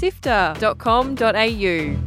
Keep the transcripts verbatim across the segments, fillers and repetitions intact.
sifter dot com dot a u.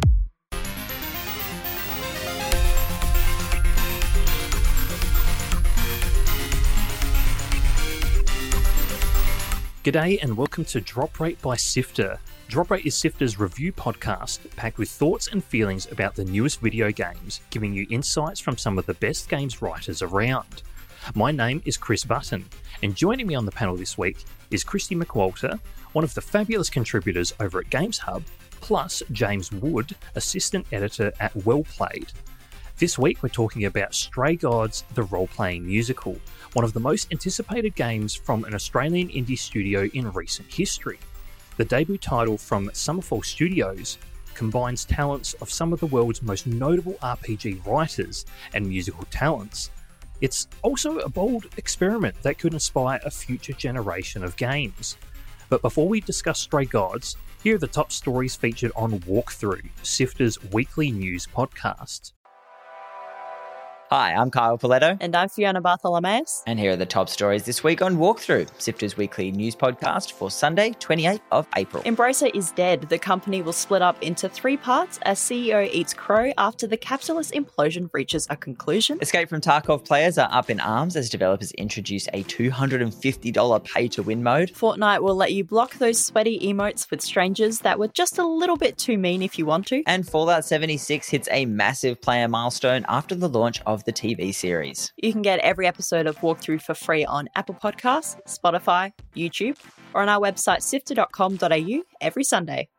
G'day and welcome to Drop Rate by Sifter. Drop Rate is Sifter's review podcast packed with thoughts and feelings about the newest video games, giving you insights from some of the best games writers around. My name is Chris Button, and joining me on the panel this week is Christy McWalter, one of the fabulous contributors over at Games Hub, plus James Wood, assistant editor at Well Played. This week we're talking about Stray Gods, the role-playing musical, one of the most anticipated games from an Australian indie studio in recent history. The debut title from Summerfall Studios combines talents of some of the world's most notable R P G writers and musical talents. It's also a bold experiment that could inspire a future generation of games. But before we discuss Stray Gods, here are the top stories featured on Walkthrough, Sifter's weekly news podcast. Hi, I'm Kyle Paletto. And I'm Fiona Bartholomeus. And here are the top stories this week on Walkthrough, Sifter's weekly news podcast for Sunday, twenty-eighth of April. Embracer is dead. The company will split up into three parts as C E O eats crow after the capitalist implosion reaches a conclusion. Escape from Tarkov players are up in arms as developers introduce a two hundred fifty dollars pay-to-win mode. Fortnite will let you block those sweaty emotes with strangers that were just a little bit too mean if you want to. And Fallout seventy-six hits a massive player milestone after the launch of the T V series. You can get every episode of Walkthrough for free on Apple Podcasts, Spotify, YouTube, or on our website sifter dot com dot a u every Sunday.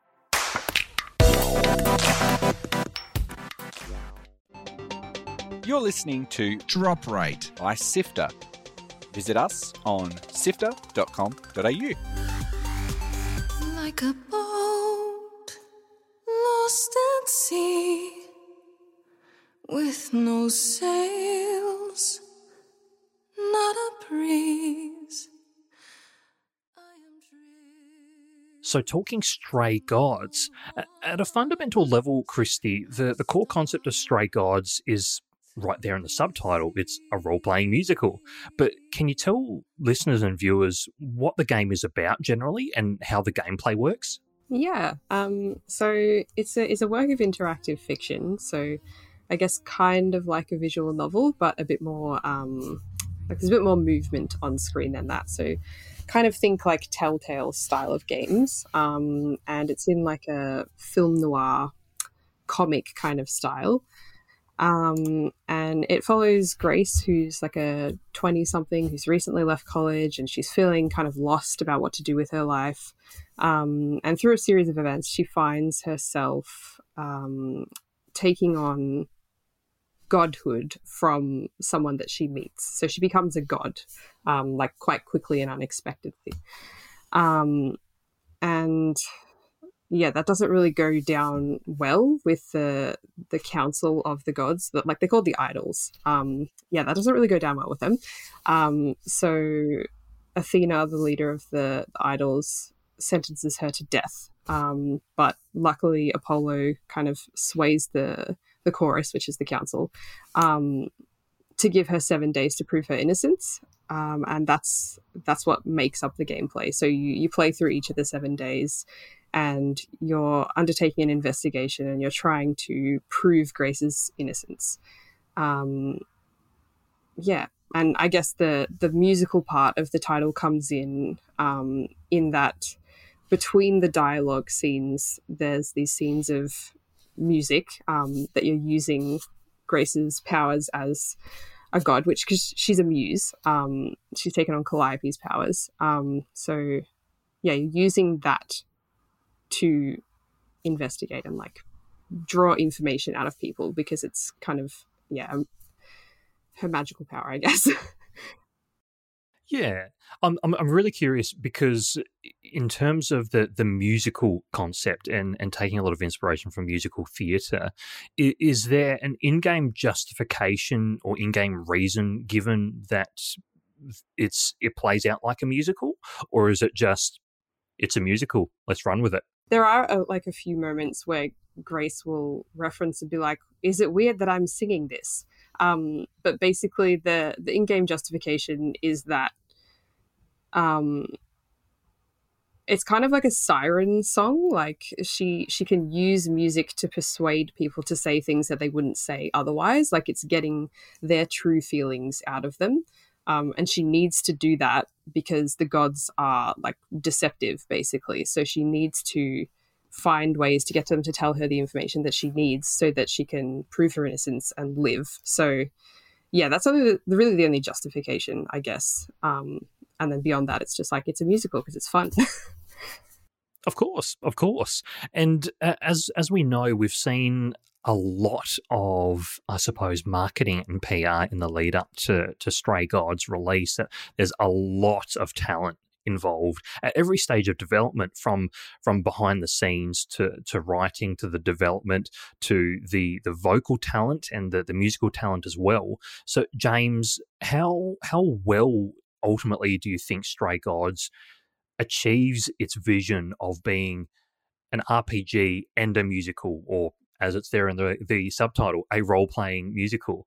You're listening to Drop Rate by Sifter. Visit us on sifter dot com dot a u. Like a boat lost at sea, with no sails, not a breeze. I am driven. So talking Stray Gods, at a fundamental level, Christy, the, the core concept of Stray Gods is right there in the subtitle. It's a role-playing musical. But can you tell listeners and viewers what the game is about generally and how the gameplay works? Yeah, um, so it's a, it's a work of interactive fiction, so I guess kind of like a visual novel, but a bit more, um, like there's a bit more movement on screen than that. So kind of think like Telltale style of games. Um, and it's in like a film noir comic kind of style. Um, and it follows Grace, who's like a twenty-something who's recently left college, and she's feeling kind of lost about what to do with her life. Um, and through a series of events, she finds herself um, taking on godhood from someone that she meets. So she becomes a god, um, like quite quickly and unexpectedly. Um, and yeah, that doesn't really go down well with the the council of the gods, but like they're called the idols. Um, yeah, that doesn't really go down well with them. Um, so Athena, the leader of the, the idols, sentences her to death. Um, but luckily Apollo kind of sways the the chorus, which is the council, um, to give her seven days to prove her innocence. Um, and that's that's what makes up the gameplay. So you, you play through each of the seven days and you're undertaking an investigation and you're trying to prove Grace's innocence. Um, yeah. And I guess the, the musical part of the title comes in, um, in that between the dialogue scenes, there's these scenes of music um, that you're using Grace's powers as a god, which because she's a muse, um, she's taken on Calliope's powers. Um, so yeah, you're using that to investigate and like draw information out of people because it's kind of yeah um, her magical power, I guess. Yeah, I'm I'm I'm really curious because in terms of the, the musical concept and, and taking a lot of inspiration from musical theatre, is, is there an in-game justification or in-game reason given that it's it plays out like a musical, or is it just it's a musical, let's run with it? There are uh, like a few moments where Grace will reference and be like, is it weird that I'm singing this? Um, but basically the, the in-game justification is that um, it's kind of like a siren song. Like she she can use music to persuade people to say things that they wouldn't say otherwise. Like it's getting their true feelings out of them. Um, and she needs to do that because the gods are like deceptive, basically. So she needs to find ways to get them to tell her the information that she needs so that she can prove her innocence and live. So yeah, that's only the, really the only justification, I guess. Um, and then beyond that, it's just like it's a musical because it's fun. Of course, of course. And uh, as as we know, we've seen a lot of, I suppose, marketing and P R in the lead up to, to Stray Gods release. There's a lot of talent involved at every stage of development, from from behind the scenes to to writing to the development to the the vocal talent and the, the musical talent as well. So James, how how well ultimately do you think Stray Gods achieves its vision of being an R P G and a musical, or as it's there in the, the subtitle, a role-playing musical?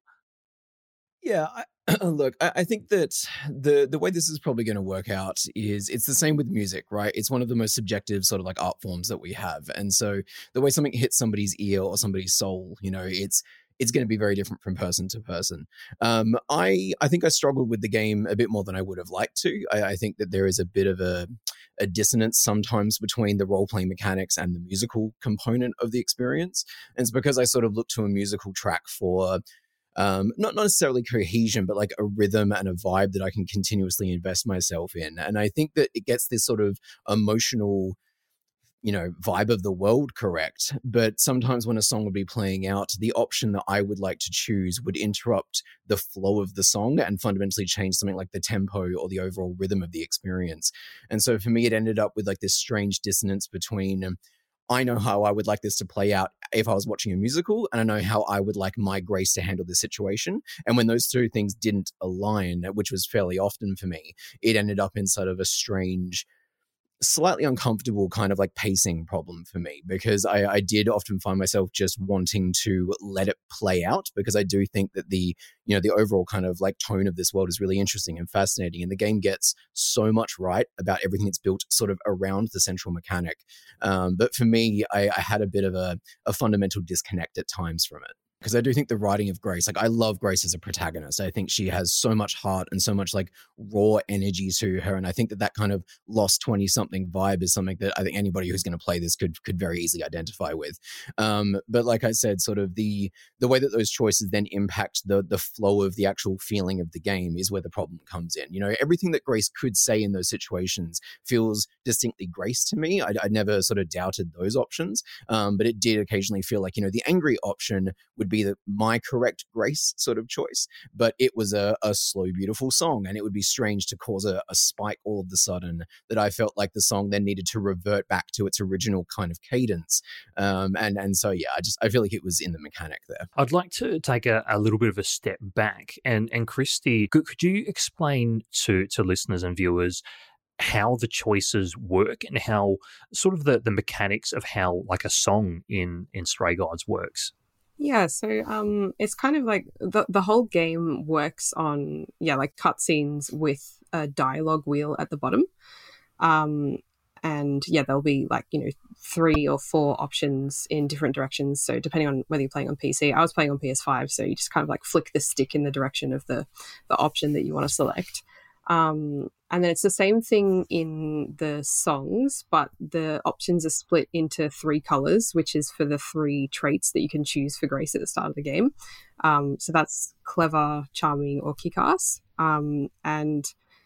Yeah, I, look, I, I think that the the way this is probably going to work out is it's the same with music, right? It's one of the most subjective sort of like art forms that we have. And so the way something hits somebody's ear or somebody's soul, you know, it's it's going to be very different from person to person. Um, I I think I struggled with the game a bit more than I would have liked to. I, I think that there is a bit of a, a dissonance sometimes between the role-playing mechanics and the musical component of the experience. And it's because I sort of look to a musical track for um, not, not necessarily cohesion, but like a rhythm and a vibe that I can continuously invest myself in. And I think that it gets this sort of emotional, you know, vibe of the world correct. But sometimes when a song would be playing out, the option that I would like to choose would interrupt the flow of the song and fundamentally change something like the tempo or the overall rhythm of the experience. And so for me, it ended up with like this strange dissonance between um, I know how I would like this to play out if I was watching a musical, and I know how I would like my Grace to handle the situation. And when those two things didn't align, which was fairly often for me, it ended up in sort of a strange, slightly uncomfortable kind of like pacing problem for me, because I, I did often find myself just wanting to let it play out, because I do think that the, you know, the overall kind of like tone of this world is really interesting and fascinating. And the game gets so much right about everything it's built sort of around the central mechanic. Um, but for me, I, I had a bit of a, a fundamental disconnect at times from it. Because I do think the writing of Grace, like I love Grace as a protagonist. I think she has so much heart and so much like raw energy to her. And I think that that kind of lost twenty-something vibe is something that I think anybody who's going to play this could could very easily identify with. Um, but like I said, sort of the the way that those choices then impact the the flow of the actual feeling of the game is where the problem comes in. You know, everything that Grace could say in those situations feels distinctly Grace to me. I, I never sort of doubted those options, um, but it did occasionally feel like, you know, the angry option would be the, my correct Grace sort of choice, but it was a, a slow, beautiful song, and it would be strange to cause a, a spike all of a sudden that I felt like the song then needed to revert back to its original kind of cadence. Um, and and so, yeah, I just I feel like it was in the mechanic there. I'd like to take a, a little bit of a step back, and and Christy, could, could you explain to to listeners and viewers how the choices work and how sort of the, the mechanics of how like a song in, in Stray Gods works? Yeah, so um, it's kind of like the the whole game works on, yeah, like cutscenes with a dialogue wheel at the bottom. Um, and yeah, there'll be like, you know, three or four options in different directions. So depending on whether you're playing on P C, I was playing on P S five, so you just kind of like flick the stick in the direction of the, the option that you want to select. Um, and then it's the same thing in the songs, but the options are split into three colors, which is for the three traits that you can choose for Grace at the start of the game. Um, so that's clever, charming, or kick-ass. Um, and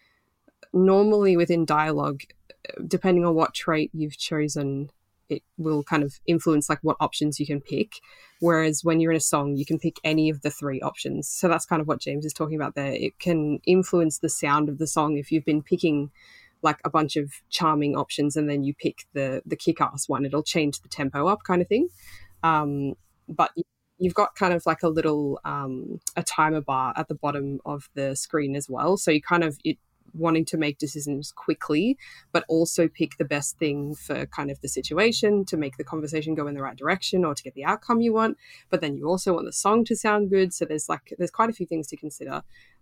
normally within dialogue, depending on what trait you've chosen, it will kind of influence like what options you can pick. Whereas when you're in a song, you can pick any of the three options. So that's kind of what James is talking about there. It can influence the sound of the song if you've been picking like a bunch of charming options and then you pick the the kick-ass one. It'll change the tempo up kind of thing. Um, but you've got kind of like a little um, a timer bar at the bottom of the screen as well. So you kind of it wanting to make decisions quickly, but also pick the best thing for kind of the situation to make the conversation go in the right direction or to get the outcome you want. But then you also want the song to sound good. So there's like, there's quite a few things to consider.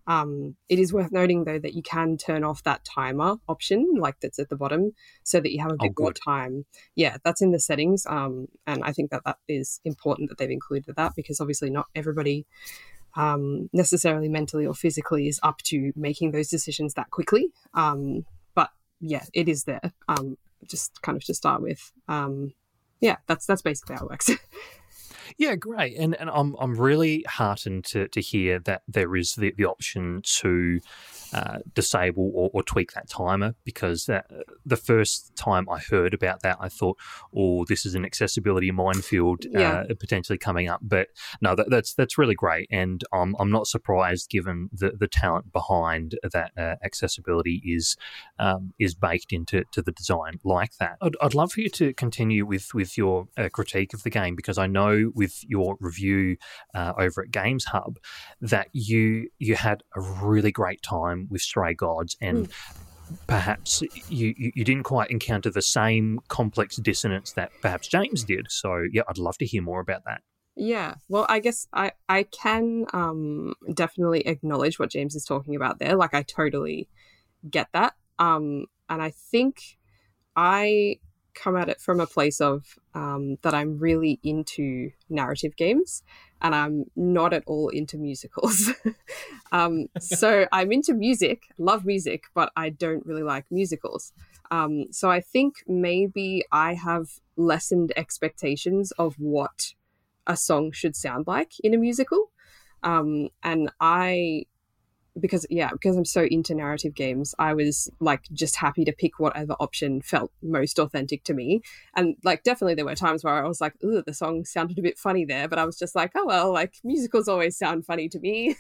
Um, it is worth noting, though, that you can turn off that timer option, like that's at the bottom, so that you have a bit Oh, more good. time. Yeah, that's in the settings. Um, and I think that that is important that they've included that, because obviously not everybody um, necessarily mentally or physically is up to making those decisions that quickly. Um, but yeah, it is there. Um, just kind of to start with. Um, yeah, that's that's basically how it works. Yeah, great. And and I'm I'm really heartened to, to hear that there is the, the option to uh, disable or, or tweak that timer, because that, the first time I heard about that, I thought, oh, this is an accessibility minefield Yeah. uh, potentially coming up. But no, that, that's that's really great. And um, I'm not surprised, given the, the talent behind that uh, accessibility is um, is baked into to the design like that. I'd, I'd love for you to continue with, with your uh, critique of the game, because I know with your review uh, over at Games Hub that you you had a really great time with Stray Gods, and perhaps you, you, you didn't quite encounter the same complex dissonance that perhaps James did. So yeah, I'd love to hear more about that. Yeah, well, I guess I, I can um, definitely acknowledge what James is talking about there. Like, I totally get that. Um, and I think I come at it from a place of um, that I'm really into narrative games, and I'm not at all into musicals. um, so I'm into music, love music, but I don't really like musicals. Um, so I think maybe I have lessened expectations of what a song should sound like in a musical. Um, and I, because, yeah, because I'm so into narrative games, I was like just happy to pick whatever option felt most authentic to me. And like, definitely there were times where I was like, ooh, the song sounded a bit funny there, but I was just like, oh, well, like musicals always sound funny to me.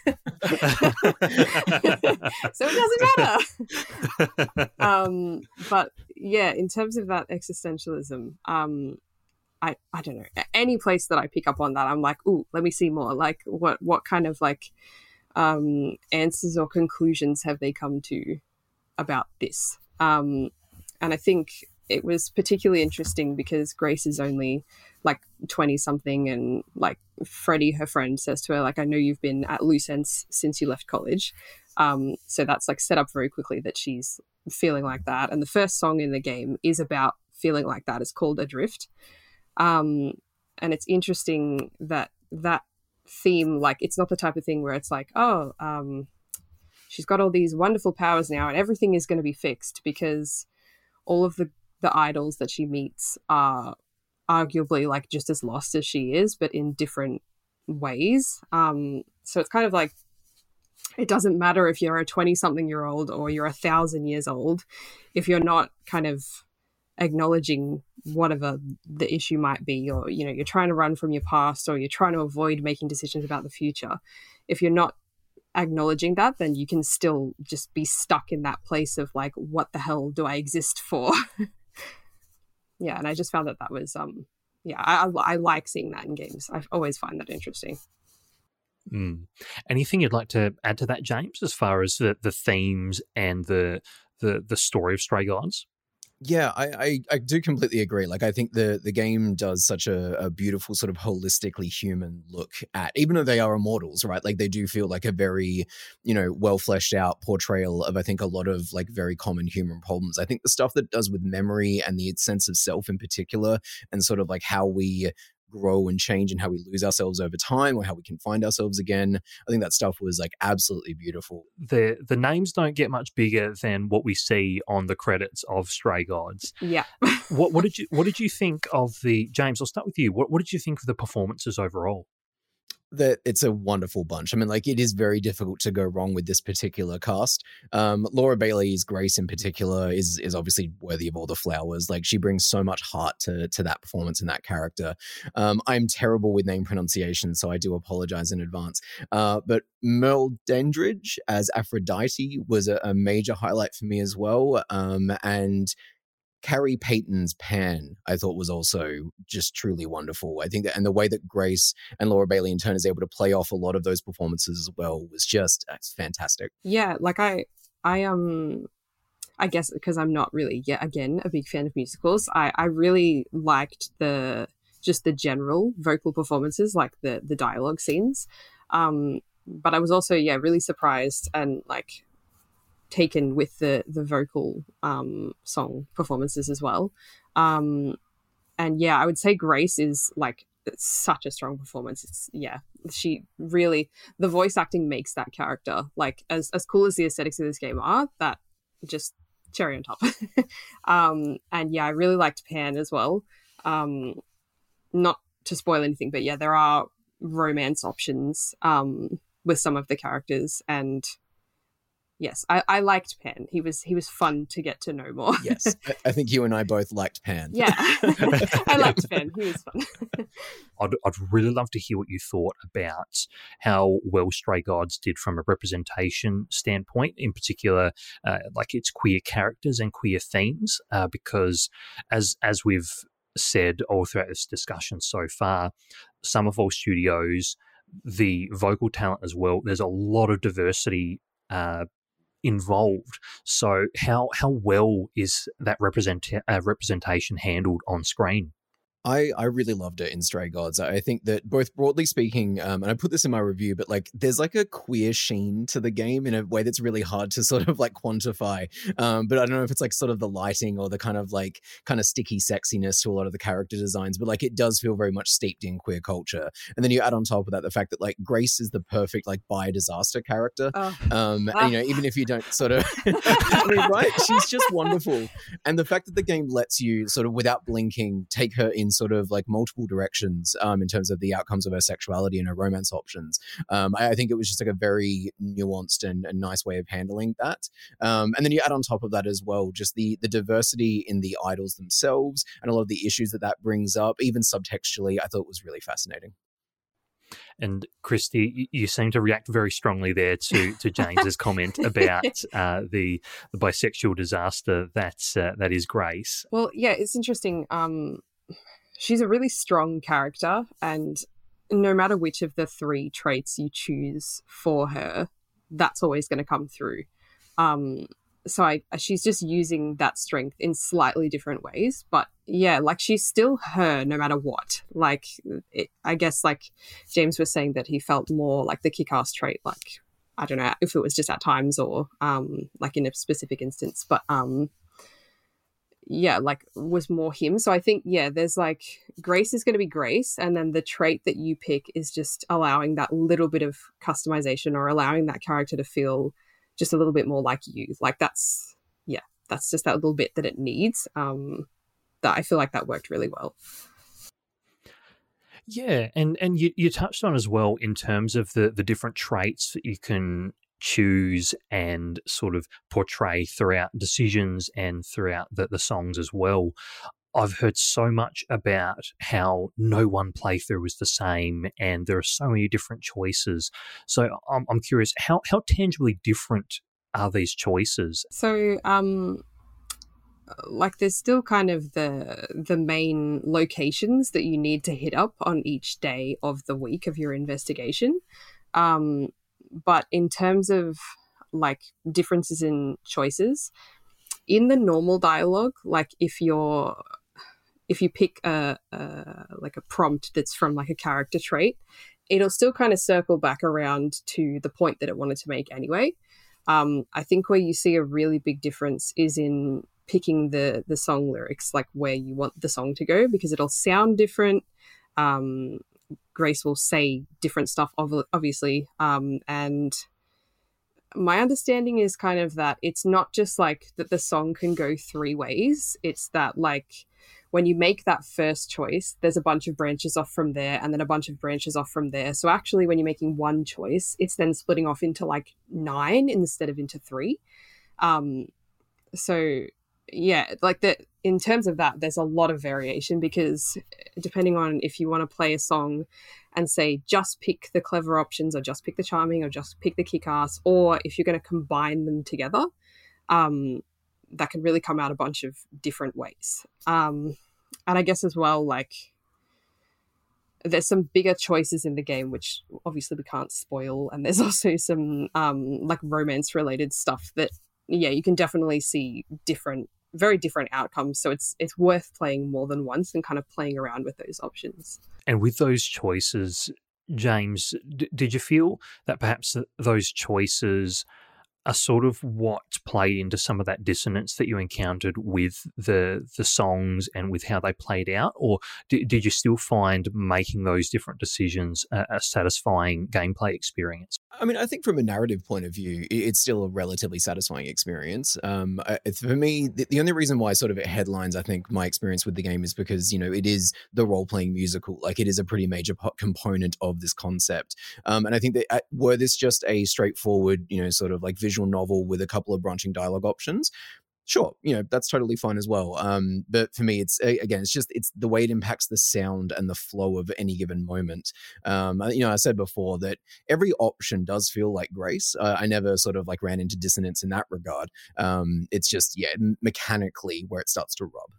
So it doesn't matter. um, but yeah, in terms of that existentialism, um, I, I don't know, any place that I pick up on that, I'm like, ooh, let me see more. Like what, what kind of like um, answers or conclusions have they come to about this? Um, and I think it was particularly interesting because Grace is only like twenty something, and like Freddie, her friend, says to her, like, I know you've been at loose ends since you left college. Um, so that's like set up very quickly that she's feeling like that. And the first song in the game is about feeling like that. It's called Adrift. Um, and it's interesting that that theme, like, it's not the type of thing where it's like, oh, um, she's got all these wonderful powers now and everything is going to be fixed, because all of the, the idols that she meets are arguably like just as lost as she is, but in different ways. Um, so it's kind of like, it doesn't matter if you're a twenty something year old or you're a thousand years old, if you're not kind of acknowledging whatever the issue might be, or, you know, you're trying to run from your past, or you're trying to avoid making decisions about the future. If you're not acknowledging that, then you can still just be stuck in that place of like, what the hell do I exist for? Yeah, and I just found that that was, um, yeah, I, I, I like seeing that in games. I always find that interesting. Mm. Anything you'd like to add to that, James, as far as the, the themes and the, the the story of Stray Gods? Yeah, I, I, I do completely agree. Like, I think the, the game does such a, a beautiful sort of holistically human look at, even though they are immortals, right? Like, they do feel like a very, you know, well fleshed out portrayal of, I think, a lot of like very common human problems. I think the stuff that does with memory and the sense of self in particular, and sort of like how we grow and change and how we lose ourselves over time, or how we can find ourselves again. I think that stuff was like absolutely beautiful. The the names don't get much bigger than what we see on the credits of Stray Gods. Yeah. what what did you what did you think of the James? I'll start with you. What what did you think of the performances overall? That it's a wonderful bunch. I mean, like, it is very difficult to go wrong with this particular cast. Um, Laura Bailey's Grace in particular is is obviously worthy of all the flowers. Like, she brings so much heart to to that performance and that character. Um, I'm terrible with name pronunciation, so I do apologize in advance. Uh, but Merle Dandridge as Aphrodite was a, a major highlight for me as well. Um, and Carrie Payton's Pan, I thought, was also just truly wonderful. I think that, and the way that Grace and Laura Bailey in turn is able to play off a lot of those performances as well was just uh, fantastic. Yeah, like I, I um, I guess because I'm not really yet again a big fan of musicals, I, I really liked the just the general vocal performances, like the the dialogue scenes. Um, but I was also, yeah, really surprised and like taken with the the vocal um, song performances as well. Um, and yeah, I would say Grace is like such a strong performance. It's yeah, she really, the voice acting makes that character like as as cool as the aesthetics of this game are. That just cherry on top. um, and yeah, I really liked Pan as well. Um, not to spoil anything, but yeah, there are romance options um, with some of the characters, and yes, I, I liked Pan. He was he was fun to get to know more. Yes, I, I think you and I both liked Pan. Yeah, I liked Pan. He was fun. I'd, I'd really love to hear what you thought about how well Stray Gods did from a representation standpoint, in particular, uh, like its queer characters and queer themes, uh, because as as we've said all throughout this discussion so far, Summerfall Studios, the vocal talent as well, there's a lot of diversity uh, involved. So how how well is that represent uh, representation handled on screen? I, I really loved it in Stray Gods. I think that both broadly speaking, um, and I put this in my review, but like there's like a queer sheen to the game in a way that's really hard to sort of like quantify. Um, but I don't know if it's like sort of the lighting or the kind of like kind of sticky sexiness to a lot of the character designs, but like it does feel very much steeped in queer culture. And then you add on top of that the fact that like Grace is the perfect like bi-disaster character. Oh. Um, and, you know, even if you don't sort of, I mean, right? She's just wonderful. And the fact that the game lets you sort of without blinking take her in sort of like multiple directions um, in terms of the outcomes of her sexuality and her romance options. Um, I, I think it was just like a very nuanced and, and nice way of handling that. Um, and then you add on top of that as well, just the the diversity in the idols themselves and a lot of the issues that that brings up, even subtextually, I thought was really fascinating. And Christy, you seem to react very strongly there to, to James's comment about uh, the, the bisexual disaster that uh, that is Grace. Well, yeah, it's interesting. Um, she's a really strong character, and no matter which of the three traits you choose for her, that's always going to come through. Um, so I, she's just using that strength in slightly different ways. But yeah, like she's still her no matter what. Like, it, I guess like James was saying that he felt more like the kick-ass trait, like, I don't know if it was just at times or um, like in a specific instance, but um, yeah, like was more him. So I think, yeah, there's like Grace is going to be Grace, and then the trait that you pick is just allowing that little bit of customization or allowing that character to feel just a little bit more like you. Like that's, yeah, that's just that little bit that it needs. Um, that I feel like that worked really well. Yeah, and and you, you touched on as well in terms of the, the different traits that you can choose and sort of portray throughout decisions and throughout the, the songs as well. I've heard so much about how no one playthrough is the same and there are so many different choices. So I'm, I'm curious, how, how tangibly different are these choices? So, um, like there's still kind of the the main locations that you need to hit up on each day of the week of your investigation. Um, but in terms of like differences in choices, in the normal dialogue, like if you're if you pick a, a like a prompt that's from like a character trait, it'll still kind of circle back around to the point that it wanted to make anyway. Um, I think where you see a really big difference is in picking the the song lyrics, like where you want the song to go, because it'll sound different. Um, Grace will say different stuff, obviously. Um, and my understanding is kind of that it's not just like that the song can go three ways. It's that like when you make that first choice, there's a bunch of branches off from there and then a bunch of branches off from there. So actually when you're making one choice, it's then splitting off into like nine instead of into three. Um, so yeah, like the in terms of that, there's a lot of variation, because depending on if you want to play a song and say just pick the clever options or just pick the charming or just pick the kick-ass, or if you're going to combine them together, um, that can really come out a bunch of different ways. Um, and I guess as well, like there's some bigger choices in the game, which obviously we can't spoil. And there's also some um, like romance related stuff that, yeah, you can definitely see different, very different outcomes. So it's it's worth playing more than once and kind of playing around with those options. And with those choices, James, d- did you feel that perhaps th- those choices are sort of what played into some of that dissonance that you encountered with the the songs and with how they played out? Or did, did you still find making those different decisions a, a satisfying gameplay experience? I mean, I think from a narrative point of view, i- it's still a relatively satisfying experience. Um, I- it's- for me, the, the only reason why sort of it headlines, I think, my experience with the game is because, you know, it is the role-playing musical. Like, it is a pretty major po- component of this concept. Um, and I think that uh, were this just a straightforward, you know, sort of like visual novel with a couple of branching dialogue options, sure, you know, that's totally fine as well. Um, but for me, it's again, it's just it's the way it impacts the sound and the flow of any given moment. Um, you know, I said before that every option does feel like grace. Uh, I never sort of like ran into dissonance in that regard. Um, it's just yeah, mechanically where it starts to rub.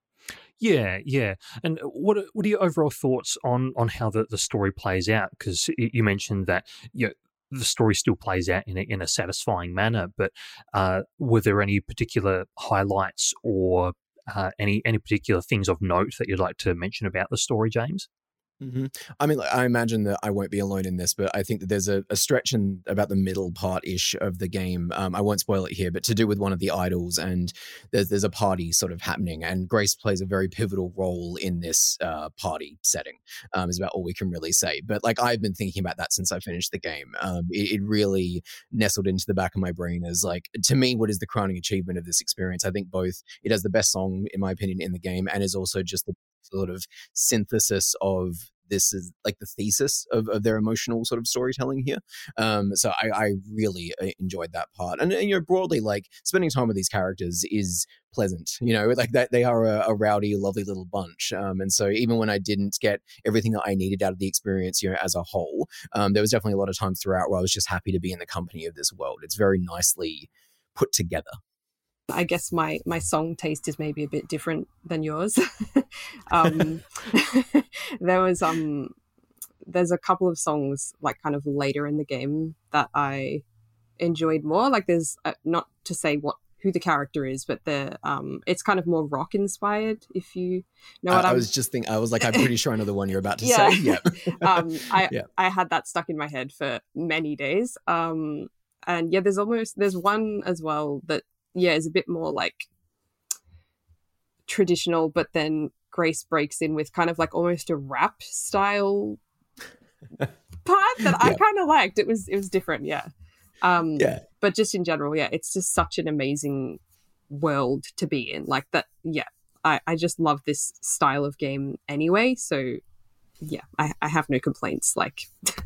Yeah, yeah. And what are, what are your overall thoughts on on how the, the story plays out? Because you mentioned that you know, the story still plays out in a, in a satisfying manner, but uh, were there any particular highlights or uh, any any particular things of note that you'd like to mention about the story, James? Mm-hmm. I mean, I imagine that I won't be alone in this, but I think that there's a, a stretch in about the middle part-ish of the game. Um, I won't spoil it here, but to do with one of the idols, and there's there's a party sort of happening, and Grace plays a very pivotal role in this uh, party setting. Um, is about all we can really say. But like I've been thinking about that since I finished the game. Um, it, it really nestled into the back of my brain as like, to me, what is the crowning achievement of this experience? I think both it has the best song in my opinion in the game, and is also just the sort of synthesis of this is like the thesis of, of their emotional sort of storytelling here. Um, so I, I really enjoyed that part. And, and, you know, broadly, like spending time with these characters is pleasant, you know, like that they are a, a rowdy, lovely little bunch. Um, and so even when I didn't get everything that I needed out of the experience, you know, as a whole, um, there was definitely a lot of times throughout where I was just happy to be in the company of this world. It's very nicely put together. I guess my my song taste is maybe a bit different than yours. um, there was um, there's a couple of songs like kind of later in the game that I enjoyed more. Like there's uh, not to say what who the character is, but the um, it's kind of more rock inspired. If you know what I, I'm... I was just thinking, I was like, I'm pretty sure I know the one you're about to yeah. say. Yeah. um, I yeah. I had that stuck in my head for many days. Um, and yeah, there's almost there's one as well that. Yeah, is a bit more like traditional, but then Grace breaks in with kind of like almost a rap style part that I Yeah. kind of liked. It was it was different, yeah. Um, Yeah. But just in general, yeah, it's just such an amazing world to be in. Like that, yeah. I, I just love this style of game anyway. So yeah, I, I have no complaints. Like.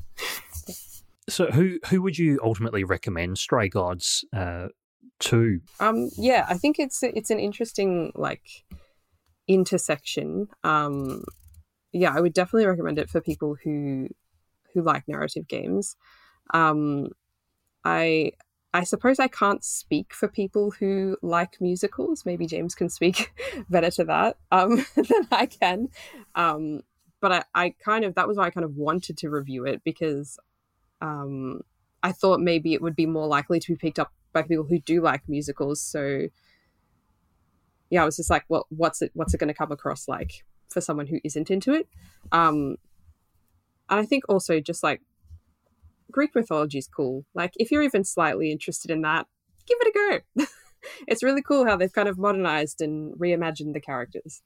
So who who would you ultimately recommend Stray Gods uh, to? Um, yeah, I think it's it's an interesting like intersection. Um, yeah, I would definitely recommend it for people who who like narrative games. Um, I I suppose I can't speak for people who like musicals. Maybe James can speak better to that um, than I can. Um, but I, I kind of that was why I kind of wanted to review it because um, I thought maybe it would be more likely to be picked up by people who do like musicals. So yeah, I was just like, well, what's it what's it going to come across like for someone who isn't into it? Um, and I think also just like Greek mythology is cool. Like if you're even slightly interested in that, give it a go. It's really cool how they've kind of modernized and reimagined the characters.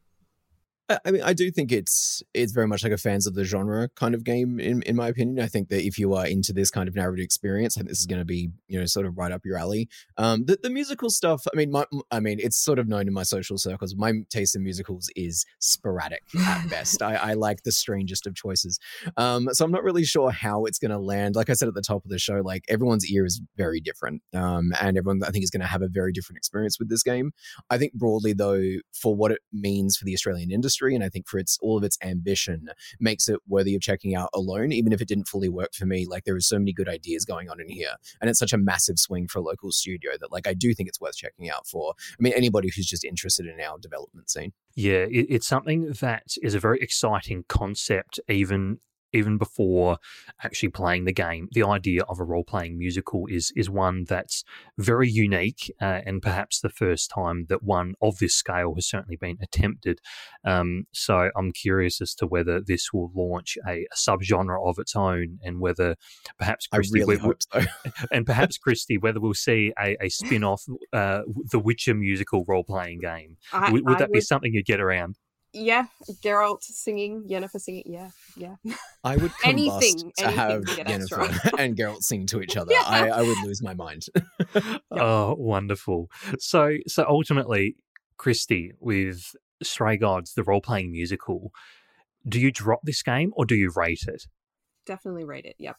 I mean, I do think it's it's very much like a fans of the genre kind of game, in, in my opinion. I think that if you are into this kind of narrative experience, I think this is going to be, you know, sort of right up your alley. Um, the, the musical stuff, I mean, my, I mean, it's sort of known in my social circles. My taste in musicals is sporadic at best. I, I like the strangest of choices. Um, so I'm not really sure how it's going to land. Like I said at the top of the show, like everyone's ear is very different. Um, and everyone, I think, is going to have a very different experience with this game. I think broadly, though, for what it means for the Australian industry, and I think for its all of its ambition makes it worthy of checking out alone, even if it didn't fully work for me. Like there are so many good ideas going on in here, and it's such a massive swing for a local studio that like I do think it's worth checking out for, I mean, anybody who's just interested in our development scene. Yeah, it, it's something that is a very exciting concept, even even before actually playing the game, the idea of a role-playing musical is is one that's very unique, uh, and perhaps the first time that one of this scale has certainly been attempted. Um, so I'm curious as to whether this will launch a, a subgenre of its own, and whether perhaps Christy, I really we, hope so. and perhaps Christy, whether we'll see a, a spin-off, uh, The Witcher musical role-playing game. I, would would I that be would- something you'd get around? Yeah, Geralt singing, Yennefer singing. Yeah, yeah. I would combust Anything- to anything have to get extra. Yennefer and Geralt sing to each other. Yeah. I, I would lose my mind. Oh, wonderful. So, so ultimately, Christy, with Stray Gods, the role-playing musical, do you drop this game or do you rate it? Definitely rate it. Yep.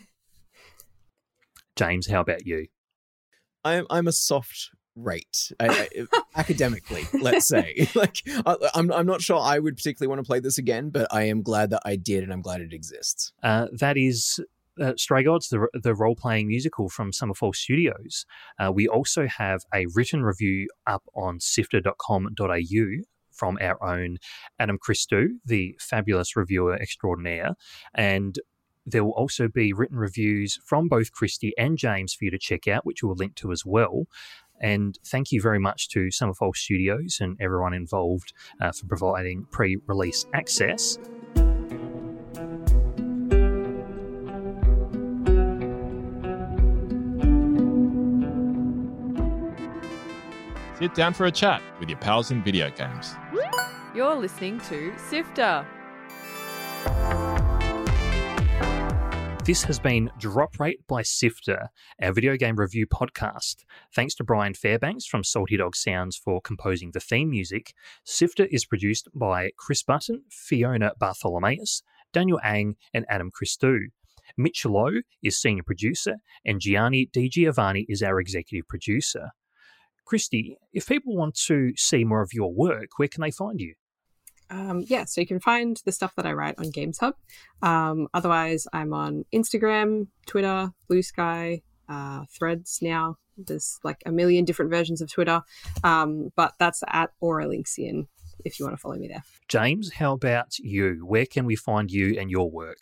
James, how about you? I'm I'm a soft rate I, I, academically, let's say. Like I, I'm I'm not sure I would particularly want to play this again, but I am glad that I did, and I'm glad it exists. Uh, that is uh, Stray Gods, the the role-playing musical from Summerfall Studios. Uh, we also have a written review up on sifter dot com dot a u from our own Adam Christou, the fabulous reviewer extraordinaire, and there will also be written reviews from both Christy and James for you to check out, which we'll link to as well. And thank you very much to Summerfall Studios and everyone involved uh, for providing pre-release access. Sit down for a chat with your pals in video games. You're listening to Sifter. This has been Drop Rate by Sifter, our video game review podcast. Thanks to Brian Fairbanks from Salty Dog Sounds for composing the theme music. Sifter is produced by Chris Button, Fiona Bartholomeus, Daniel Ang, and Adam Christou. Mitch Lowe is senior producer, and Gianni Di Giovanni is our executive producer. Christy, if people want to see more of your work, where can they find you? Um, yeah, so you can find the stuff that I write on Games Hub. Um, otherwise, I'm on Instagram, Twitter, Blue Sky, uh, Threads now. There's like a million different versions of Twitter, um, but that's at Auralinxian if you want to follow me there. James, how about you? Where can we find you and your work?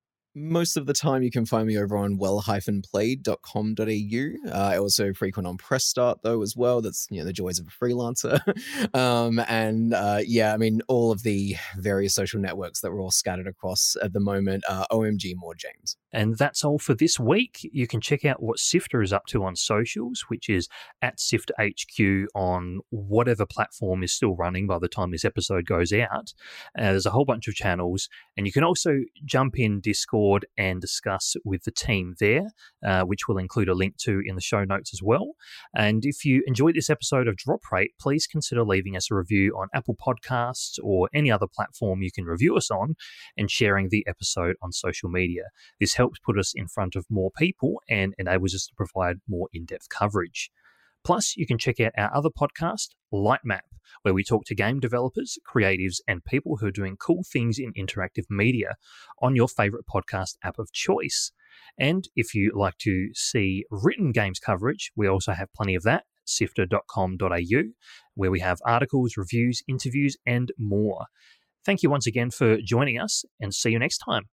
Most of the time you can find me over on well dash played dot com dot a u. Uh, I also frequent on Press Start though as well. That's, you know, the joys of a freelancer. um, and uh, yeah, I mean, all of the various social networks that we're all scattered across at the moment. Uh, O M G more James. And that's all for this week. You can check out what Sifter is up to on socials, which is at Sifter H Q on whatever platform is still running by the time this episode goes out. Uh, there's a whole bunch of channels, and you can also jump in Discord and discuss with the team there, uh, which we'll include a link to in the show notes as well. And if you enjoyed this episode of Drop Rate, please consider leaving us a review on Apple Podcasts or any other platform you can review us on, and sharing the episode on social media. This helps put us in front of more people and enables us to provide more in-depth coverage. Plus, you can check out our other podcast, Lightmap, where we talk to game developers, creatives, and people who are doing cool things in interactive media on your favorite podcast app of choice. And if you like to see written games coverage, we also have plenty of that, sifter dot com dot a u, where we have articles, reviews, interviews, and more. Thank you once again for joining us, and see you next time.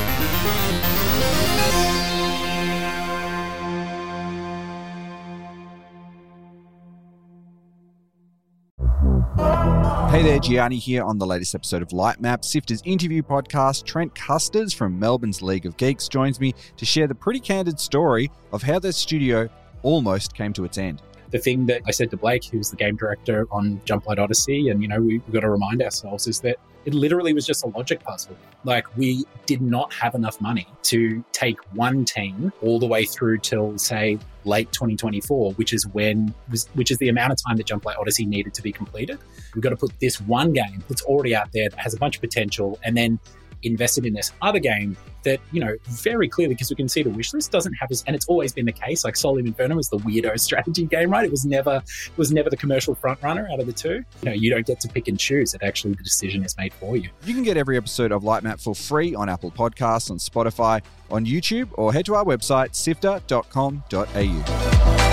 Hey there, Gianni here on the latest episode of Lightmap, Sifter's interview podcast. Trent Custers from Melbourne's League of Geeks joins me to share the pretty candid story of how their studio almost came to its end. The thing that I said to Blake, who's the game director on Jump Light Odyssey, and, you know, we, we've got to remind ourselves, is that it literally was just a logic puzzle. Like, we did not have enough money to take one team all the way through till, say, late twenty twenty-four, which is when, which is the amount of time that Jump Light Odyssey needed to be completed. We've got to put this one game that's already out there that has a bunch of potential, and then invested in this other game that, you know, very clearly, because we can see the wish list doesn't have as, and it's always been the case, like Solum Inferno was the weirdo strategy game, right? It was never, it was never the commercial front runner out of the two. You know, you don't get to pick and choose. It actually, the decision is made for you. You can get every episode of Lightmap for free on Apple Podcasts, on Spotify, on YouTube, or head to our website, sifter dot com dot a u.